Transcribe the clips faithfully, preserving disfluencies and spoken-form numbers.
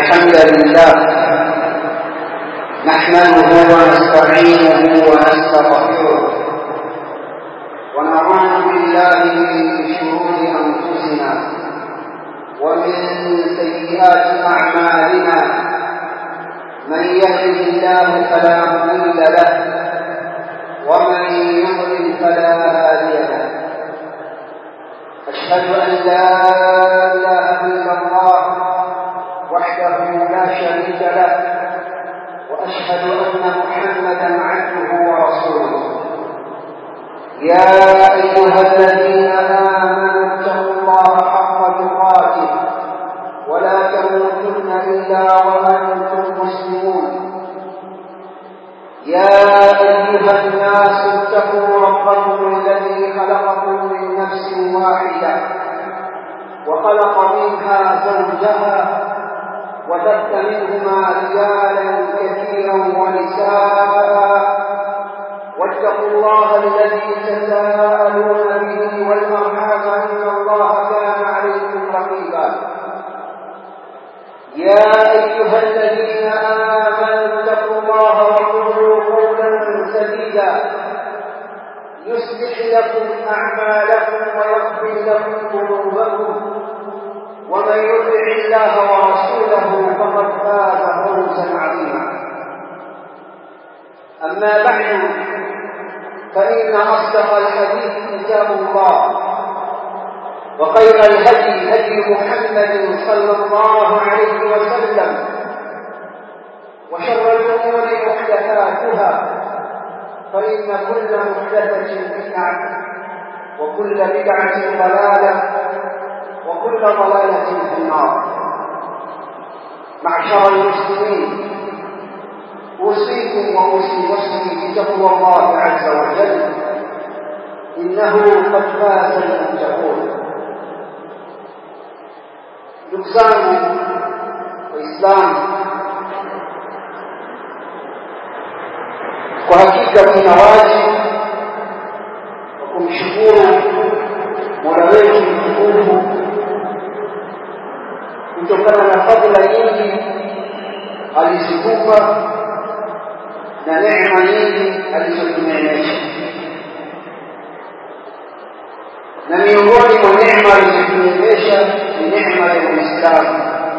الحمد لله نحمده ونستعينه ونستغفره ونعوذ بالله من شرور أنفسنا ومن سيئات أعمالنا من يهده الله فلا مضل له ومن يضلل فلا هادي له أشهد أن لا إله إلا الله وحده لا شريك له وأشهد أن محمدا عبده ورسوله يا أيها الذين آمنوا اتقوا الله حق تقاته ولا تموتن إلا وأنتم مسلمون يا أيها الناس اتقوا ربكم الذي خلقكم من نفس واحدة وخلق منها زوجها وبث منهما رجالا كثيرا ونساء واتقوا الله الذي تساءلون به والأرحام إن الله كان عليكم رقيبا يا أيها الذين آمنوا اتقوا الله وقولوا قولا سديدا يصلح لكم أعمالكم ويغفر لكم ذنوبكم ومن يطع الله ورسوله فقد فاز فوزا عظيما أما بعد فإن أصدق الحديث كتاب الله وخير الهدي هدي محمد صلى الله عليه وسلم وشر الأمور محدثاتها فإن كل محدثة بدعة وكل بدعة ضلالة وكل ضلالة في النار. معشر المسلمين أوصيكم وأوصي نفسي بتقوى الله عز وجل إنه قد فاز المتقون. ndugu zangu Waislamu, kwa hakika tuna wajibu wa kumshukuru Mola wetu mtukufu kutokana na fadhila nyingi alizotupa na neema nyingi alizotuneemesha. Na miongoni mwa neema alizotuneemesha ni neema ya Uislamu.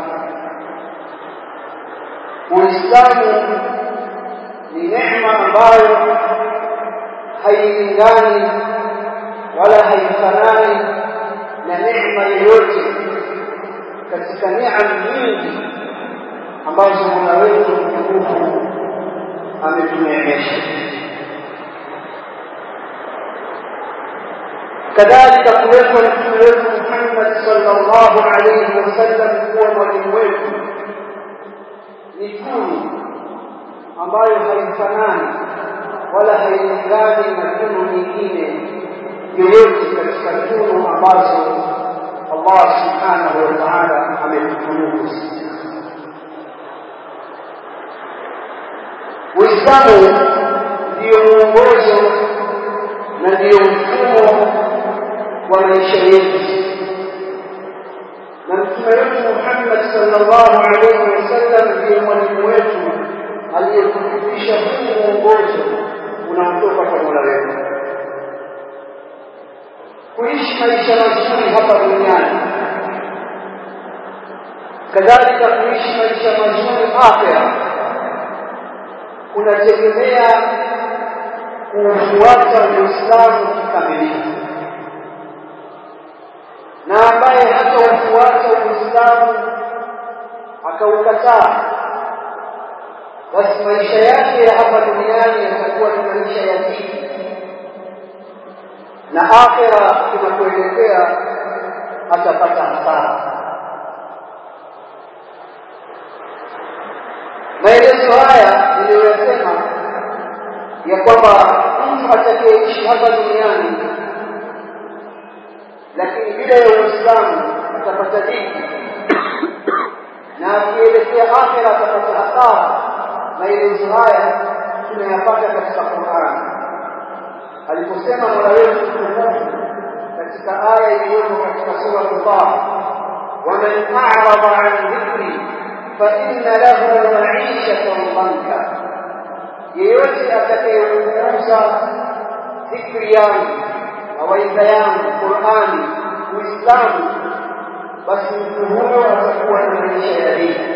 Uislamu ni neema ambayo hailingani wala haifanani na neema yoyote katika neema nyingi ambazo Mola wetu mtukufu ametuneemesha. kadhalika kuwepo mtume wetu Muhammad sallallahu alayhi wasallam kuwa mwalimu wetu ni tunu ambayo haifanani wala hailingani na tunu nyingine yoyote katika tunu ambazo Allah subhanahu wa ta'ala ametutunuku. Uislamu ndio mwongozo na ndio mfumo wa maisha yetu, na mtume wetu Muhammad sallallahu alayhi wasallam ndiye mwalimu wetu aliyetufundisha huu mwongozo unaotoka kwa Mola wetu kuishi maisha mazuri hapa duniani, kadhalika kuishi maisha mazuri akhera kunategemea kufuata Uislamu kikamilifu. Na ambaye hata ufuata Uislamu akaukataa, basi maisha yake ya hapa duniani yatakuwa ni maisha ya dhiki, na akhera tunapoelekea atapata hasara. Maelezo haya niliyosema ya kwamba mtu atakayeishi hapa duniani lakini bila ya Uislamu atapata dhiki, na akielekea akhera atapata hasara. Maelezo haya tunayapata katika Qur'an aliposema Mola wetu mtukufu katika aya iliyopo katika sura Al-Taha, ومن أعرض عن ذكري fa inna lahu ma'ishatan dhanka, yeyote atakayepuuza dhikri yangu, mawaidha yangu, Qur'ani, Uislamu, basi mtu huyo atakuwa na maisha ya dhiki.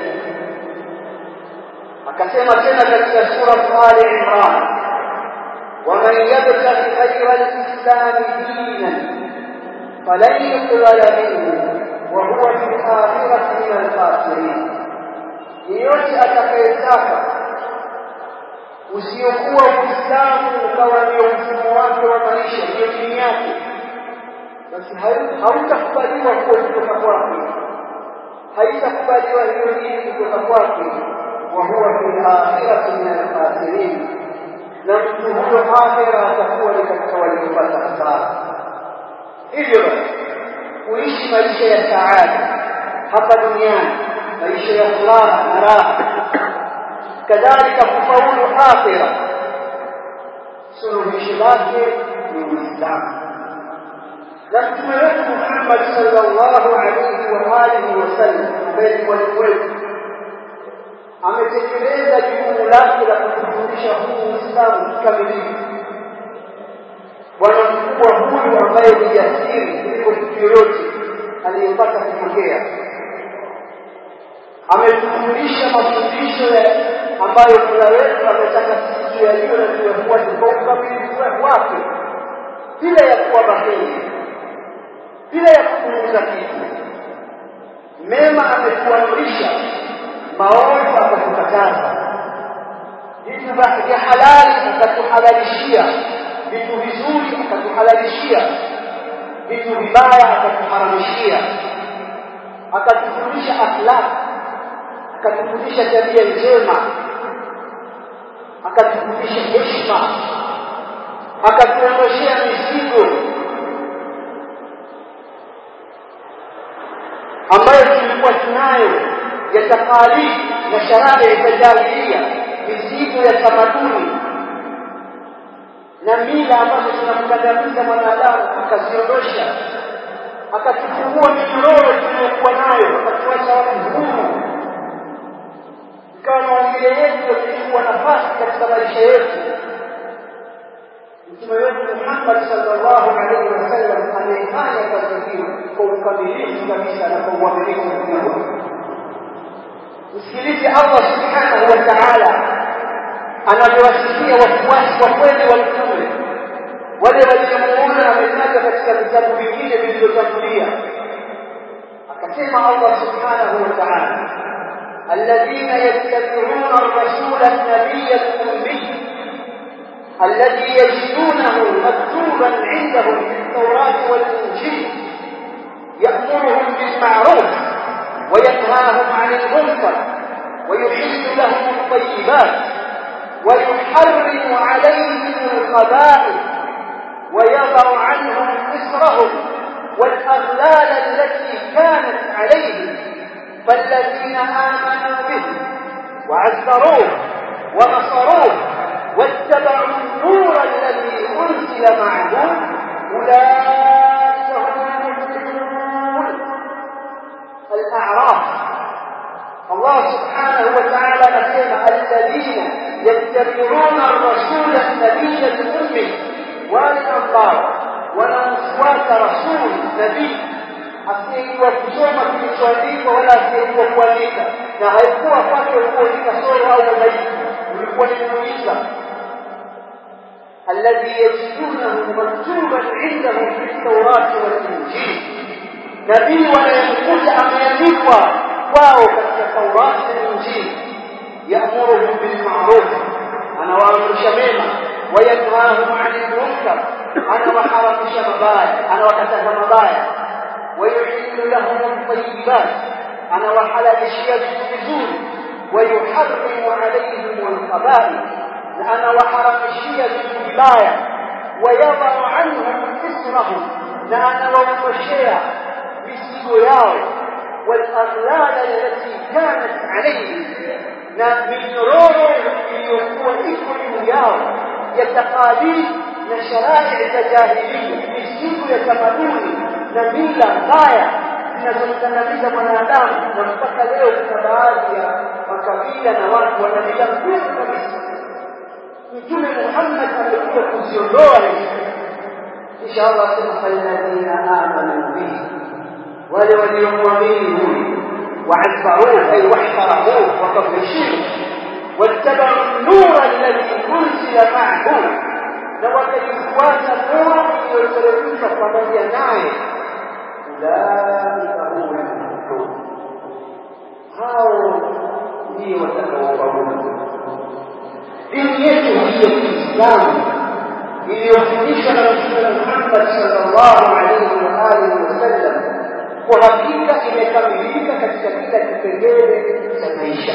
Akasema tena katika sura Al-Imran, ومن يبتغي غير الإسلام دينا فلن يقبل منه وهو في الآخرة من الخاسرين. yeyote atakayetaka usiokuwa Uislamu ukawa ndio mfumo wake wa maisha, ndio dini yake, basi hautakubaliwa kutoka kwake, haitakubaliwa hiyo dini kutoka kwake. wa huwa fil akhirati min al-khasirin, na mtu huyo akhira atakuwa ni katika waliopata hasara. Hivyo kuishi maisha ya saada hapa duniani, maisha ya furaha na raha, kadhalika kufaulu akhira, suluhisho lake ni Uislamu. Na Mtume wetu Muhammad sallallahu alaihi wa alihi wasallam ambaye ni mwalimu wetu ametekeleza jukumu lake la kufundisha huu Uislamu kikamilifu. Bwana mkubwa huyu ambaye ni jasiri kuliko mtu yoyote aliyepata kupokea, ametufundisha mafundisho ambayo Mola wetu ametaka sisi tuyajue na tuyafuate kwa ukamilifu wake, bila ya kuwa bahili, bila ya kupunguza kitu. Mema ametuamrisha, maovu akatukataza, vitu vya halali akatuhalalishia, vitu vizuri akatuhalalishia, vitu vibaya akatuharamishia. Akatufundisha akhlaq, akatufundisha tabia njema, akatufundisha heshima, akatuondoshea mizigo ambayo tulikuwa tunayo ya takalif na sharia ya jahiliya, mizigo ya tamaduni na mila ambazo zinamkandamiza mwanadamu, akaziondosha, akatufungua minyororo tuliyokuwa nayo, akatuacha watu huru, ikawa maumbile yetu yachukua nafasi katika maisha yetu. Mtume wetu Muhammad sallallahu alaihi wasallam amefanya kazi hiyo kwa ukamilifu kabisa na kwa uaminifu mkubwa. Msikilize Allah subhanahu wa ta'ala anavyowasikia wafuasi wa kweli wa Mtume, wale waliomuona ametaja katika vitabu vingine vilivyotangulia. Akasema Allah subhanahu wa ta'ala, alladhina yattabi'una ar-rasula an-nabiyya al-ummi alladhi yajidunahu maktuban 'indahum fi at-taurati wal-injil ya'muruhum bil-ma'ruf wa yanhahum 'anil munkar wa yuhillu lahum at-tayyibat ويحرم عليهم الخبائث ويضع عنهم إصرهم والأغلال التي كانت عليهم فالذين آمنوا به وعزروه ونصروه واتبعوا النور الذي أنزل معه أولئك هم المفلحون. الأعراف. الله سبحانه وتعالى نسمع الذين يتبعون الرسول النبي الأمي والأنصار ونمfuata رسول نبي asiyekuwa kusoma kilichoandikwa wala asiyekuwa kuandika, na haikuwa kwake kuandika sura au udhaifu, ulikuwa ni muujiza. alladhi yajidunahu maktuban 'indahum fi at-taurati wal-injil, nabii wanayemkuta ameandikwa kwao katika Taurati na Injili. ya'muruhum bil ma'ruf, anawaamrisha mema, wa yanhahum 'anil munkar, anawaharamisha mabaya, anawakataza mabaya, wa yuhillu lahum at-tayyibat, anawahalalishia vitu vizuri, wa yuharrimu 'alayhim al-khaba'ith, na anawaharamishia vitu vibaya, wa yadh'u 'anhum israhum, na anawaondoshea mizigo yao, والأغلال التي كانت عليهم، na minyororo iliyokuwa iko juu yao ya takalif na sharia za jahiliya, mizigo ya tamaduni na mila mbaya zinazomkandamiza mwanadamu. Na mpaka leo kuna baadhi ya familia na watu wanabila kweli kabisa. Mtume Muhammad amekuja kuziondoa hizi. Kisha Allah asema falladhina amanu bihi, wale waliomwamini huyu waadharuhu ay wahtaramuhu wakafishimu wattabau an-nura alladhi unzila ma'ahu, na wakaifuata nuru iliyoteremshwa pamoja naye. Ulaika humul muhtadun, hao ndio watakaofaulu. Dini yetu hii ya Kiislamu iliyofundishwa na Mtume Muhammad sallallahu alaihi wa alihi wasallam kwa hakika imekamilika katika kila kipengele cha maisha.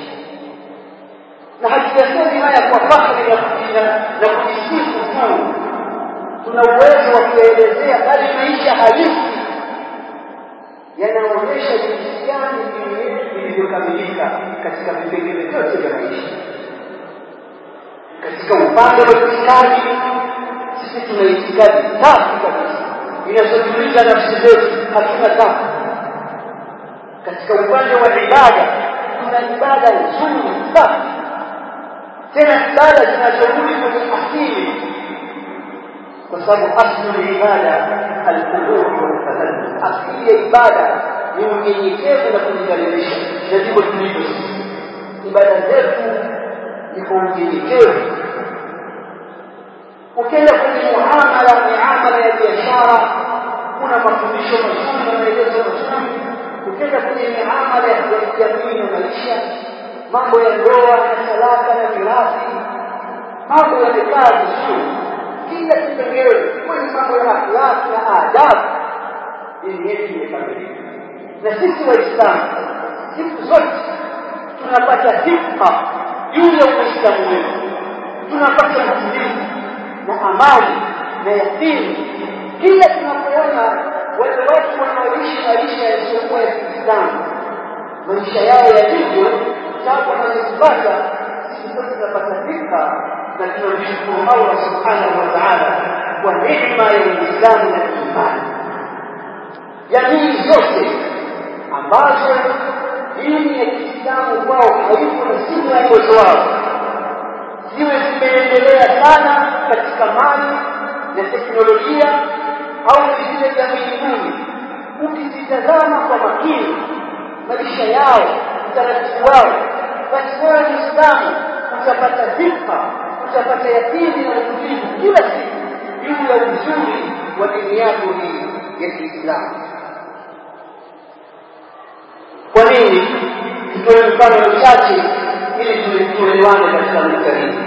Na hatuyasemi haya kwa fahari ya kujina na kujisifu tu, tuna uwezo wa kuelezea bali maisha halisi yanaonyesha jinsi gani dini yetu ilivyokamilika katika vipengele vyote vya maisha. Katika upande wa itikadi, sisi tuna itikadi safi kabisa inazotuliza nafsi zetu, hatuna tabu. Katika upande wa ibada, tuna ibada nzuri safi, tena ibada zinazorudi kwenye asili, kwa sababu asili ibada al-khushu' wal-tadallul. Asili ya ibada ni unyenyekevu na kujidhalilisha, na ndivyo tulivyo sisi. Ibada zetu ni kwa unyenyekevu. Ukienda kwenye muamala, miamala ya biashara, kuna mafundisho mazuri na maelezo mazuri. Ukienda kwenye miamala ya jamii na maisha, mambo ya ndoa na talaka na mirathi, mambo yamekaa vizuri. Kila kipengele kwenye mambo ya akhlaq na adabu, dini yetu imekamilika. Na sisi Waislamu siku zote tunapata hikma juu ya Uislamu wetu, tunapata utulivu na amani na yakini kila tunapoona wale watu wanaoishi maisha yasiyokuwa ya Kiislamu, maisha yao yalivyo sababu wanazipata. Sisi sote tunapata hikma na tunamshukuru Allah subhanahu wa ta'ala kwa neema ya Uislamu na imani. Jamii zote ambazo dini ya Kiislamu kwao haipo na si ya uwezo wao, ziwe zimeendelea sana katika mali na teknolojia au zile jamii duni, ukizitazama kwa makini maisha yao, utaratibu wao, basi wewe Muislamu utapata hikma, utapata yakini na utulivu kila siku juu ya uzuri wa dini yako hii ya Kiislamu. Kwa nini? Tutoe mfano mchache ili tuelewane katika mstari.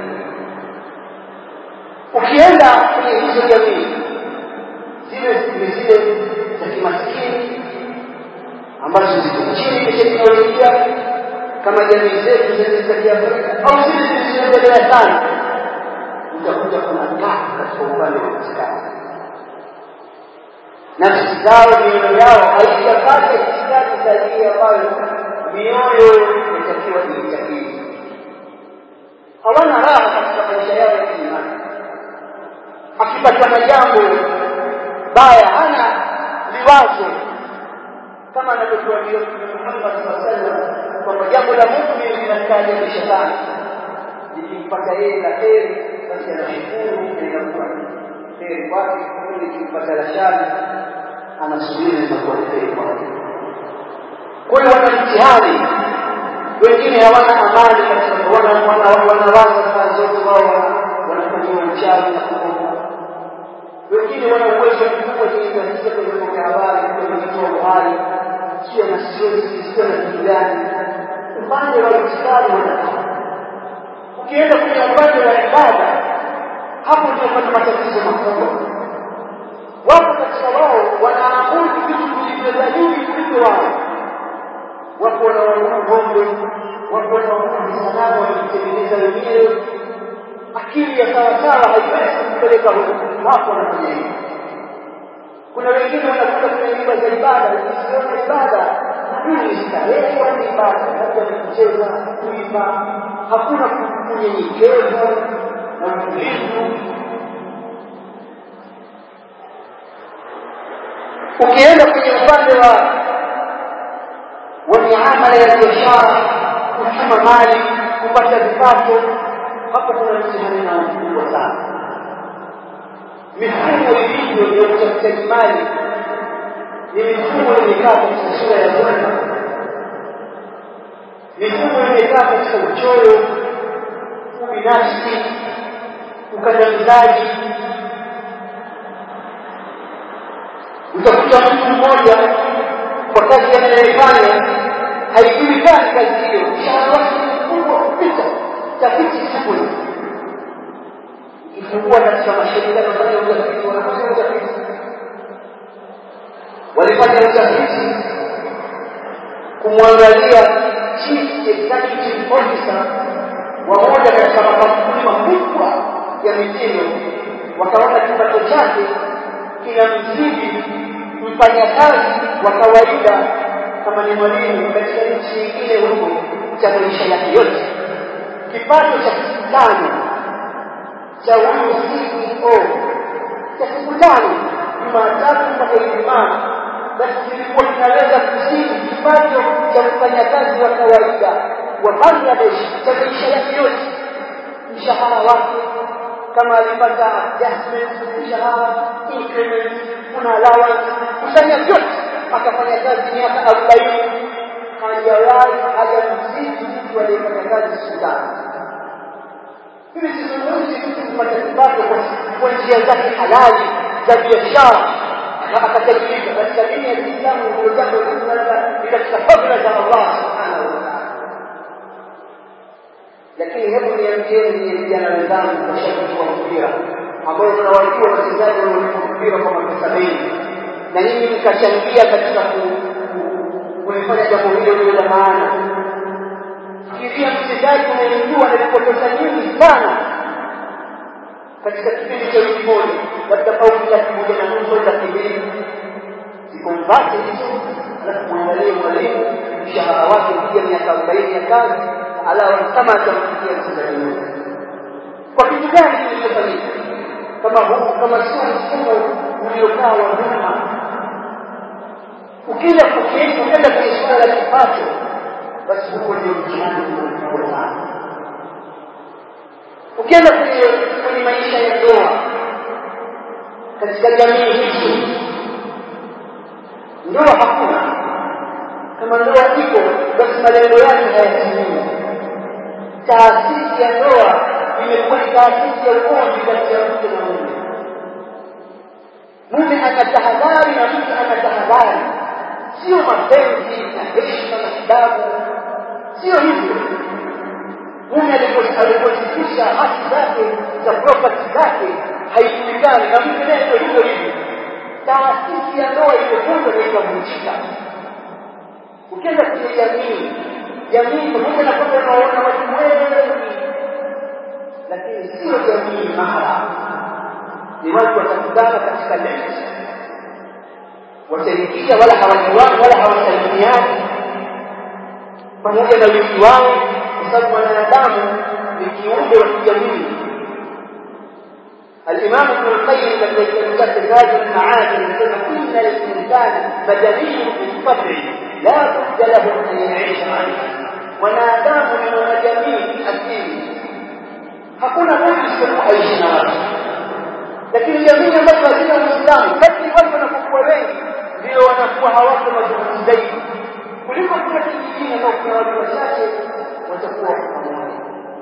Ukienda kwenye hizo jamii zile zile za kimaskini ambazo ziko chini ya teknolojia kama jamii zetu zile za Kiafrika au zile zilizoendelea sana, utakuta kuna gap katika upande wa Uislamu. Nafsi zao, mioyo yao haijapata itikadi sahihi ambayo mioyo inatakiwa iitakidi. Hawana raha katika maisha yao ya kiimani. Akipata na jambo baya hana liwazo, kama anavyotuambia Muhammad sallallahu alaihi wasallam kwamba jambo la muumini linastahili shetani. Ikipata yeye la heri basi anashukuru na inakuwa heri kwake, ili ikipata la shari anasubiri na kuwa heri kwake. Kwa hiyo wana mtihani, wengine hawana amani katika wana wana wanawaza saa zote wao wanafanya uchawi na kuomba. Wengine wana uwezo mkubwa zaidi katika kwenye habari, kwenye kutoa uhai, sio na sio sio na kijani. Upande wa Uislamu wana. Ukienda kwenye upande wa ibada, hapo ndio kuna matatizo makubwa. Wapo katika wao wanaabudu vitu vilivyozaliwa kuliko wao. Wapo wanaoabudu ng'ombe, wapo wanaoabudu sanamu walitengeneza wenyewe. Akili ya sawa sawa haiwezi kupeleka huko, hapo wanafanya hivyo. Kuna wengine wanakuja kwenye nyumba za ibada, isiona ibada ni starehe au ibada, hata kucheza, kuimba, hakuna kunyenyekevu na utulivu. Ukienda kwenye upande wa wa miamala ya biashara, kuchuma mali, kupata vipato. Hapa kuna mtihani na mkubwa sana. Mifumo ilivyo ya kutafuta mali ni mifumo imekaa katika sura ya dhulma, mifumo imekaa katika uchoyo, ubinafsi, ukandamizaji. Utakuta mtu mmoja kwa kazi anayofanya haijulikani kazi hiyo, mshahara wake mkubwa kupita tafiti siku ikifungua katika mashirika yanayofanya utafiti, wanafanya utafiti, walifanya utafiti kumwangalia chief executive officer wa moja katika makampuni makubwa ya mitindo, wakaona kipato chake kinamzidi mfanyakazi wa kawaida kama ni mwalimu katika nchi nyingine huko cha maisha yake yote. Kipato cha siku tano cha huyu C E O cha siku tano Jumatatu mpaka Ijumaa, basi kilikuwa kinaweza kuzidi kipato cha mfanyakazi wa kawaida wa Bangladesh cha maisha yake yote. Mshahara wake kama alipata adjustment, mshahara increment, kuna allowance, kusanya vyote, akafanya kazi miaka arobaini, hajawahi hajamzidi mtu aliyefanya kazi siku tano. Hivi sizungumzi mtu kupata kipato kwa njia zake halali za biashara na akatajirika katika dini ya Kiislamu, ndio jambo linaloanza katika fadhila za Allah subhanahu wa ta'ala. Lakini hebu niambieni vijana wenzangu washabiki wa mpira ambao tunawajua wachezaji wa mpira kwa mapesa mengi, na nyinyi mkachangia katika kulifanya jambo hilo liwe la maana. Fikiria mchezaji unayemjua analipwa pesa nyingi sana katika kipindi cha wiki moja, labda paundi laki moja na nusu za kibiri, zikomvate hizo, alafu mwangalie mwalimu mshahara wake kuja miaka arobaini ya kazi, alawa kama atamfikia mchezaji huyo. Kwa kitu gani kilichofanyika kama huu, kama sio mfumo uliokaa wa dhulma? Ukija kukienda ukienda kwenye suala la kipato, basi huko ndio mtihani mkubwa sana. Ukienda kwenye kwenye maisha ya ndoa katika jamii hizo, ndoa hakuna. Kama ndoa iko, basi malengo yake hayatimii. Taasisi ya ndoa imekuwa ni taasisi ya ugomvi kati ya mke na mume. Mume anatahadhari na mke anatahadhari, sio mapenzi na heshima na adabu, sio hivyo. Mume alipofikisha haki zake za property zake haijulikani, na mke naye ndio hivyo hivyo. Taasisi ya ndoa imevunjwa na ikavunjika. Ukienda kwenye jamii, jamii pamoja na kwamba unaona watu wengi, lakini sio jamii mahara. Ni watu watakutana katika lift, wataingia wala hawajuani wala hawasalimiani pamoja na wingi wao, kwa sababu wanadamu ni kiumbe wa kijamii. Al-Imam Ibn al-Qayyim katika kitabu chake Zadul Ma'ad anasema inna al-insana madaniyyun bi-tab'i la budda lahu an ya'isha ma'ahu. Wanadamu ni wanajamii asili, hakuna budi isipokuwa aishi na watu. Lakini jamii ambazo hazina Uislamu, kadri watu wanapokuwa wengi ndio wanakuwa hawako mazungumzo zaidi kuliko kuna kijijini ambao kuna watu wachache watakuwa pamoja.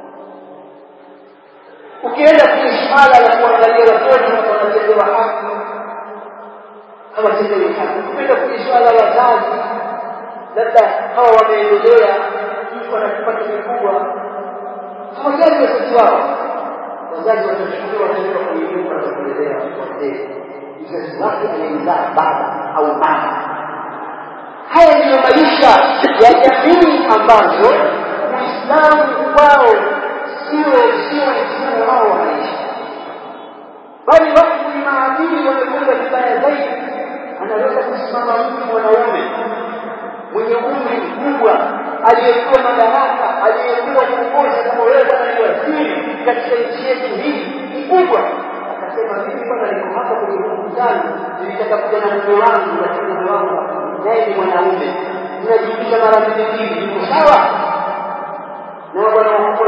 Ukienda kwenye suala la kuangalia watoto wanatendewa haki, hawatendewi haki. Ukienda kwenye suala la wazazi, labda hawa wameendelea, mtu anakipata kikubwa, hawajali wazazi wao. Wazazi watachukuliwa wataenda kwenye nyumba za kulelea wazee, mzazi wake aliyemzaa baba au mama. Haya ndiyo maisha ya jamii ambazo Uislamu wao sio sio mfumo wao wa maisha, bali watu ni maadili wamekuwa vibaya zaidi. Anaweza kusimama mtu mwanaume mwenye umri mkubwa aliyekuwa madaraka, aliyekuwa kuongoza kama wewe bwana ni waziri katika nchi yetu hii kubwa, akasema mimi bwana niko hapa kwenye mkutano, nilitaka kuja na mume wangu, lakini mume wangu naye ni mwanaume, tunajiuliza mara mbili mbili, iko sawa?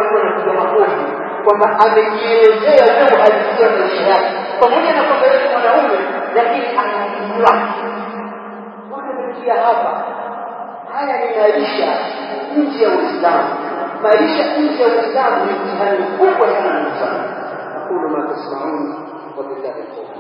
watu wanapiga makofi kwamba amejielezea leo alisikia maisha yake pamoja na kwamba yeye mwanaume lakini anajua wanafikia hapa. Haya ni maisha nje ya Uislamu. Maisha nje ya Uislamu ni mtihani mkubwa sana ndugu zangu. Aqulu ma tasma'un wa billahi tawfiq.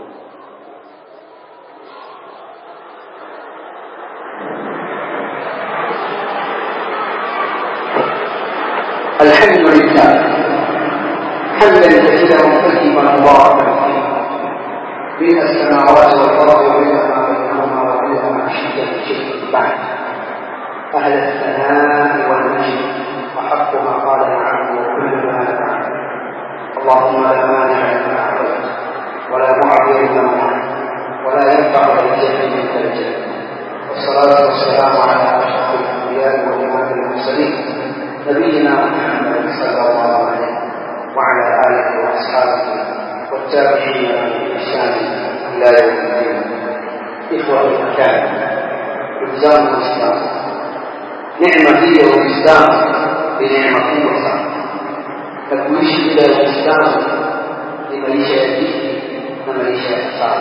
الحمد لله حمدا كثيرا طيبا مباركا فيه بين السماوات والارض وبين ما بينهما وبين ما شئت شيء بعد. اهل الثناء والمجد وحق ما قال العبد وكلنا لك عبد. اللهم لا مانع لما اعطيت ولا معطي لما منعت ولا ينفع ذا الجد منك الجد. والصلاه والسلام على اشرف الانبياء وامام المرسلين نبينا محمد صلى الله عليه وعلى آله وأصحابه والتابعين بإحسان إلى يوم الدين. إخوة المكان إلزام الإسلام نعمة هي الإسلام بنعمة قوة تكويش إلى الإسلام لمليشة يديه ومليشة يحصال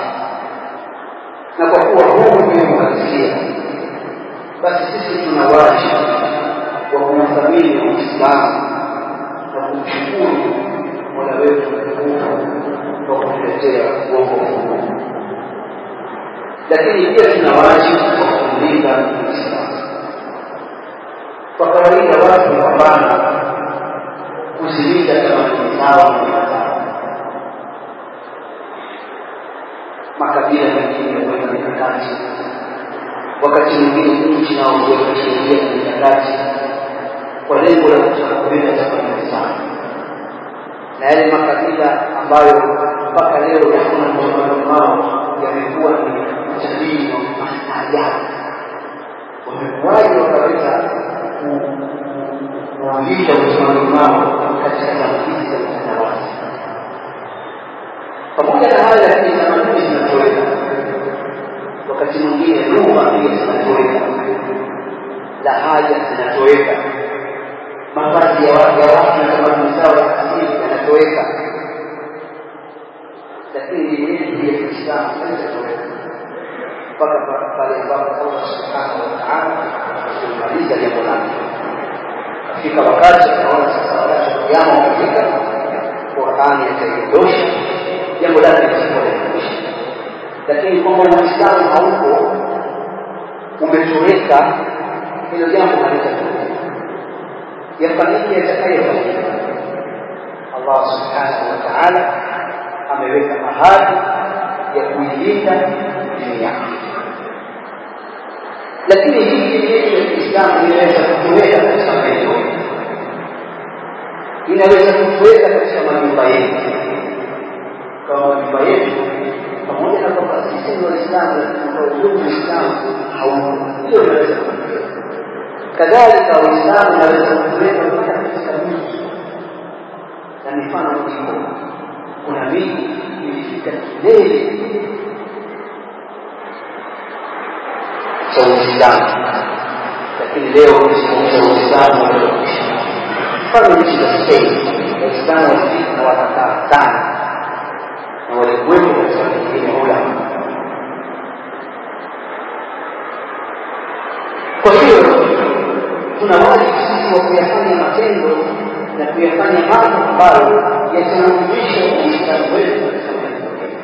نقوى هو من المؤسسية بس سيسي تنواجه وkumthamini Uislamu na kumshukuru Mola wetu mtukufu kwa kutuletea wokovu. Lakini pia tuna wajibu wa kulinda Uislamu. Kwa kawaida watu hupambana kuzilinda tamaduni zao na mila zao. Makabila mengine huweka mikakati, wakati mwingine nchi nao huweka sheria na mikakati kwa lengo la kulinda tamaduni zao. Na yale makabila ambayo mpaka leo hakuna mshikamano wao yamekuwa ni utalii na mastaajabu. Wamekuwaje wakaweza kuulisha mshikamano wao katika tamaduni za utandawazi? Pamoja na haya, lakini tamaduni zinatoweka. Wakati mwingine lugha pia zinatoweka, lahaja zinatoweka, mavazi ya watu ya watu na tamaduni zao ya asili yanatoweka. Lakini dini ya Kiislamu haitotoweka mpaka pale ambapo Allah subhanahu wa ta'ala atamaliza jambo lake. Katika wakati tunaona sasa wakati wa kiyama umefika, Qur'ani itaiondosha jambo lake lisipolekwisha. Lakini kwamba Uislamu hauko umetoweka, hilo jambo halitatoweka. Yafanyike yatakayofanyika. Allah subhanahu wa ta'ala ameweka ahadi ya kuilinda dini yake. Lakini hii dini ya Kiislamu inaweza kutoweka katika maeneo, inaweza kutoweka katika majumba yetu. Kama majumba yetu pamoja na kwamba sisi ni Waislamu, lakini kwa ujumla Uislamu hauko, hiyo inaweza kutoweka. Kadhalika Uislamu unaweza kutoweka mpaka katika miji, na mifano ipo. Kuna miji ilifika kilele cha Uislamu, lakini leo usipokuwa Uislamu unatokisha. Mfano nchi za Spain, Waislamu walifika na wakakaa sana na walikuwepo katika kingine ulama. Kwa hiyo tuna wajibu sisi wa kuyafanya matendo na kuyafanya mambo ambayo yatarudisha Uislamu wetu katika maeneo yetu.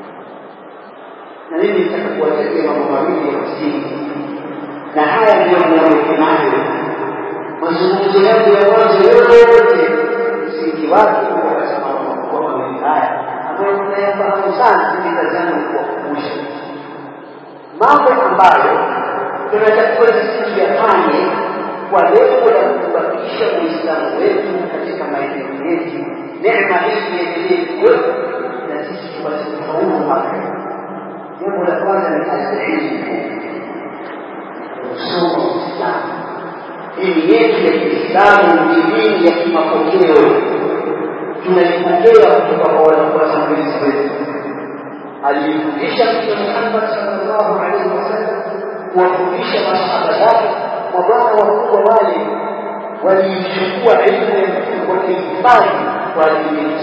Na mimi nataka kuwatajia mambo mawili ya msingi, na haya ndio yanayofanya mazungumzo yangu ya mwanzo yote msingi wake kwa katika mambo makubwa mawili haya ambayo tunayafahamu sana. Mimi nazani kuwakumbusha mambo ambayo tunatakiwa sisi tuyafanye kwa lengo la kubakisha Uislamu wetu katika maeneo yetu. Neema hii iendelee kuwepo na sisi tupate kufaulu hapa. Jambo la kwanza ni al-ilmu, kusoma Uislamu. Dini yetu ya Kiislamu ni dini ya kimapokeo, tunaipokea kutoka kwa wanafunzi wetu. Alifundisha Mtume Muhammad sallallahu alaihi wasallam, kuwafundisha masahaba zake, mabwana wakubwa wale walichukua elimu ya Mtume wakihifadhi kwa ajili yetu.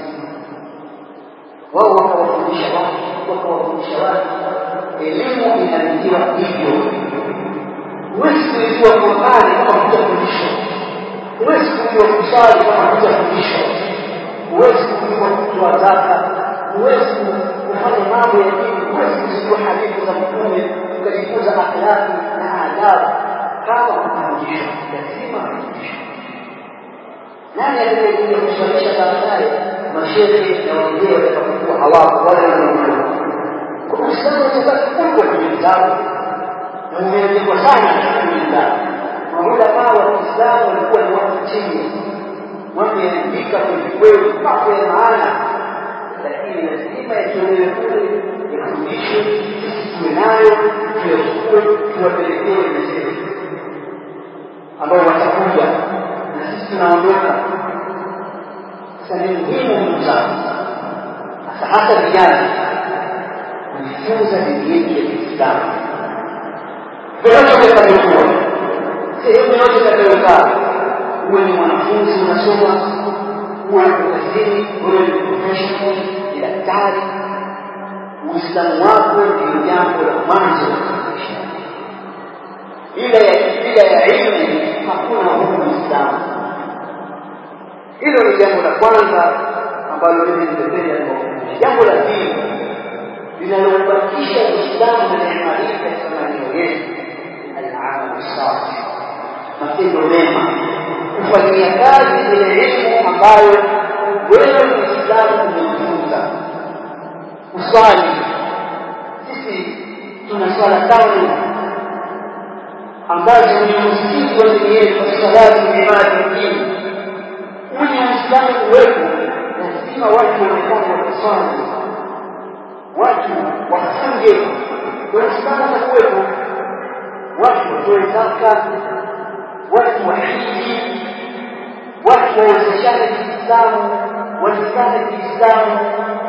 Wao wakawafundisha watu, wakawafundisha watu. Elimu inalipiwa hivyo. Huwezi kujua Qur'ani kama hujafundishwa. Huwezi kujua kusali kama hujafundishwa. Huwezi kujua kutoa zaka. Huwezi kufanya mambo ya dini. Huwezi kujua hadithi za Mtume, ukajifunza akhlaqi na adabu kama hujafundishwa. Lazima ufundishwe. Nani aliyekuja kuswalisha baadaye? Mashehe na wazee watakapokuwa hawapo wale wanaojua. Kwa Uislamu utabaki kubwa kwenye vitabu na umeandikwa sana kwenye vitabu. Maulama wa Kiislamu walikuwa ni watu chini, wameandika kwenye kweli mambo ya maana, lakini lazima yatolewe kule, yafundishwe, tuwe nayo, tuyachukue, tuwapelekee wenzenu ambao watakuja na sisi tunaondoka. Sasa ni muhimu sana, hasa hasa vijana, kujifunza dini yetu ya Kiislamu. Popote utakapokuwa, sehemu yote utakayokaa, uwe ni mwanafunzi unasoma, uwe ni kazini, uwe ni professional, ni daktari, Uislamu wako ndio jambo la mwanzo. Bila ya bila ya elimu hakuna huu Uislamu. Hilo ni jambo la kwanza ambalo mimi nimependa kuongea. Jambo la pili linalobakisha Uislamu na neema hii katika maeneo yetu, al-amal salih, matendo mema, kufanyia kazi ile elimu ambayo wewe Muislamu umejifunza. Uswali, sisi tuna swala tano ambazo ni msingi wa dini yetu, salatu ibada dini. Uli Uislamu uwepo, lazima watu waonekane wakiswali, watu wafunge, Uislamu uwepo, watu watoe zaka, watu wahiji, watu waozeshane Kiislamu, wasikane Kiislamu.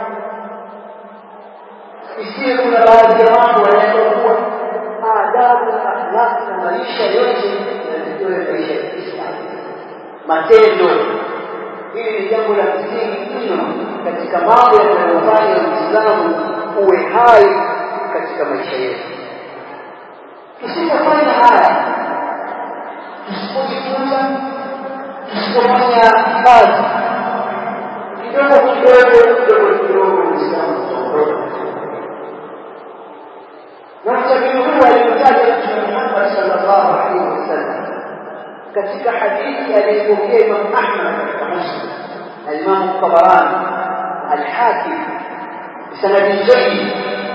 Isiwe kuna baadhi ya mambo yanayokuwa adabu na akhlaq na maisha yote yanatoa maisha ya Kiislamu. Matendo, hili ni jambo la msingi mno katika mambo yanayofanya Uislamu uwe hai katika maisha yetu. Tusipofanya haya, tusipojifunza, tusipofanya kazi, kidogo kidogo kidogo kidogo Uislamu utaondoka. Na mtabiri huu alimtaja Mtume Muhammad sallallahu alaihi wasallam katika hadithi aliyopokea Imam Ahmad katika Muslim, Imam Tabarani, Al-Hakim, sanadi jayyid.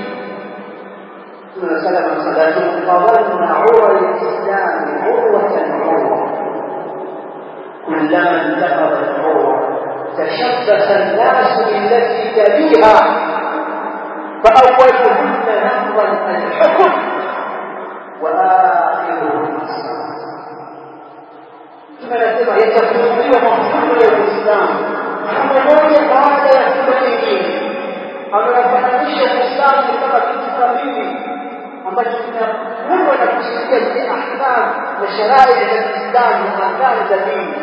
Sallallahu alaihi wasallam qala urwa al-islam urwatan urwa, kullama intaqada al-urwa tashabbasa an-nas billati tabiha فأولهن نقضا الحكم وآخرهم الصلاة. كما نسمع يتفضل ومفهوم الإسلام pamoja baada ya kila kingine. Amewafananisha Uislamu kama kitu kamili ambacho kinaundwa na kushirikia zile ahkam na sharia za Kiislamu na ahkam za dini.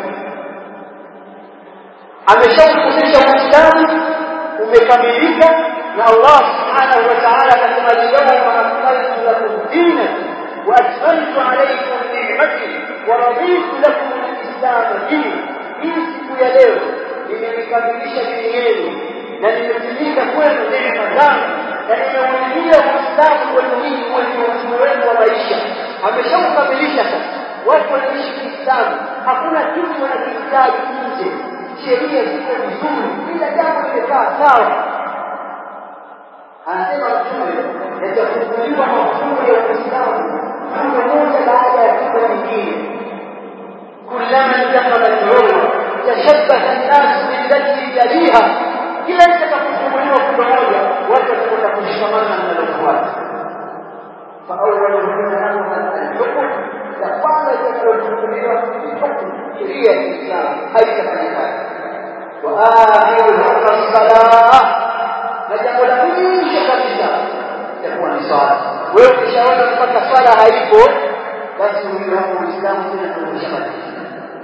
Ameshaufundisha Uislamu umekamilika, na Allah subhanahu wa ta'ala anasema al-yawma akmaltu lakum dinakum wa atmamtu alaykum ni'mati wa raditu lakum al-islam dinan. Hii siku ya leo nimekamilisha dini yenu na nimetimiza kwenu neema zangu na nimeulia Uislamu kwenu ninyi wenye utume wenu wa maisha. Ameshaukamilisha sasa. Watu wanaishi Kiislamu, hakuna kitu wanakihitaji nje. Sheria ziko vizuri, kila jambo limekaa sawa. Anasema Mtume yatafunguliwa mafunzo ya Uislamu funzo moja baada ya funzo lingine. Kullama intaqala al-urwa tashabbaha an-nas billati yaliha, kila itakapofunguliwa funzo moja watu watakwenda kushikamana na linalofuata. Fa awwaluhunna al-hukm, ya kwanza itakayofunguliwa ni hukumu, sheria ya Kiislamu haitafanyika. Wa akhiruhunna as-salah, na jambo la mwisho kabisa itakuwa ni swala. Wewe ukishaona mpaka swala haipo, basi huyo hapo Uislamu tena tunamshambulia.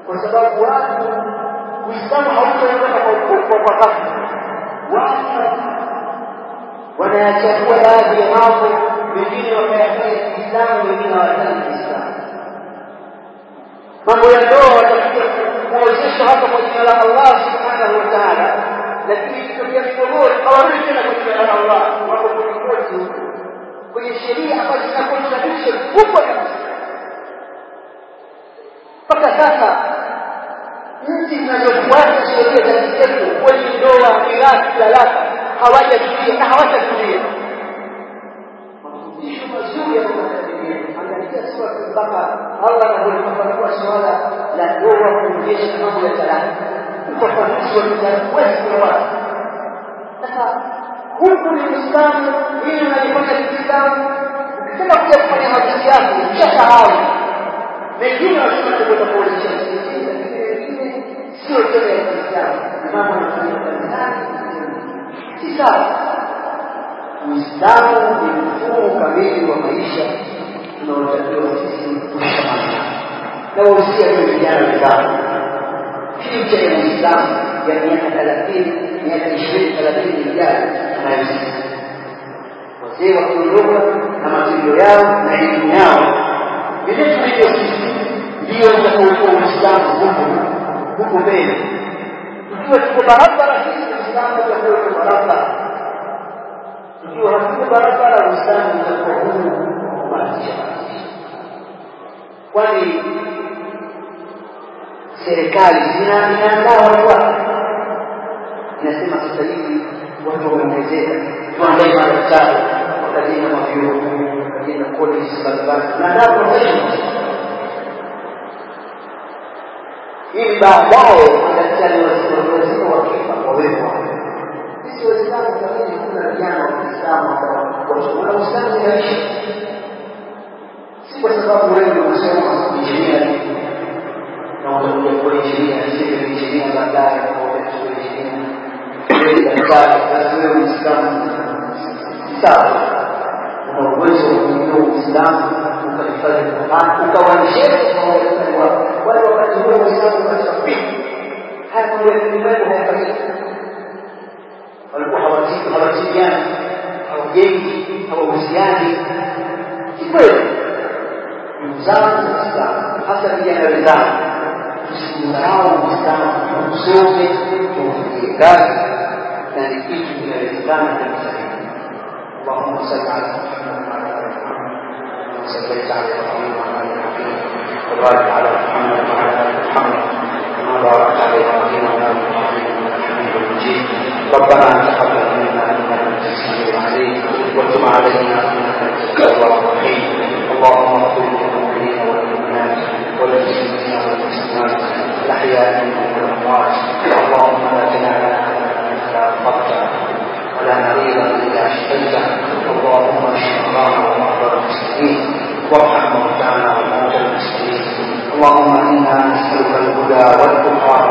kwa sababu watu Uislamu hautaondoka kwa ukubwa kwa kasi. Watu wanayachagua baadhi ya mambo, wengine wakayafanya Uislamu, wengine hawataki Uislamu. Mambo ya ndoa watakuja kuozesha hapa kwa jina la Allah subhanahu wa ta'ala, lakini ikitokea migogoro hawarudi tena kwa jina la Allah, wako kwenye koti, kwenye sheria ambazo zinakontradiction kubwa kabisa. Mpaka sasa nchi zinazofuata sheria za Kiislamu kwenye ndoa, mirathi, talaka hawajafikia na hawatafikia. Mafundisho mazuri ya Qur'ani. Angalia sura Al-Baqara, Allah anapofafanua swala la ndoa kuonyesha mambo ya talaka. Ufafanuzi wa Kiislamu wazi. Sasa huku ni Uislamu, hili unalifanya Kiislamu. Ukitaka kuja kufanya harusi yako, ushasahau. Mengine wanasema kwenda kuonesha Kiislamu, lakini sio tena ya Kiislamu. Mambo yanafanyika kanisani. Si sawa. Uislamu ni mfumo kamili wa maisha unaotakiwa sisi kushikamana. Na usia hiyo vijana wenzangu, future ya Uislamu ya miaka thelathini, miaka ishirini, thelathini ijayo tunayosikia. Wazee wakiondoka na matendo yao na elimu yao, vile tulivyo sisi ndio utakaokuwa Uislamu huko huko mbele. Tukiwa tuko barabara sisi, Uislamu utakuwa uko barabara. Tukiwa hatuko barabara, Uislamu utakuwa huru kubahatisha. Kwani serikali inaandaa watu wake, inasema sasa hivi watu wameongezeka, tuandae madaktari, wakajenga mavyuo, wakajenga college mbalimbali, na ndio professionals. Ili baadaye madaktari wasio wakifa wawepo. Sisi Waislamu tunataka kuna vijana wa Kiislamu ambao wana Uislamu unaishi. Si kwa sababu wewe unasoma injinia na utakuja kuwa injinia, sio injinia baadaye au utakuwa injinia. Wewe daktari, basi wewe Muislamu. Sawa. Una uwezo wa kujua Uislamu, ukahifadhi Qur'an, ukawanisha kwa wale wakati huo Uislamu unasafiri. Haya ndio mambo hayafanyiki. Walikuwa hawatiki, hawatikiani, hawajengi, hawahusiani. Kikweli, mzao wa Uislamu, hasa vijana wenzangu, tusimsahau Uislamu, tusome, tufanye kazi, na ni kitu kinawezekana kabisa. Allahumma salli ala Muhammad wa ala ali Muhammad, wa salli ala Ibrahim wa ala ali Ibrahim, wa barik ala Muhammad wa ala ali Muhammad, kama barakta ala Ibrahim wa ala ali Ibrahim innaka Hamidum Majid. ربنا تقبل منا انك انت السميع العليم وتب علينا انك انت التواب الرحيم. اللهم اغفر للمؤمنين والمؤمنات والمسلمين والمسلمات الاحياء منهم والاموات. اللهم لا تدع لنا الا غفرته ولا مريضا الا شفيته. اللهم اشف مرضانا ومرضى المسلمين وارحم موتانا وموتى المسلمين. اللهم انا نسالك الهدى والتقى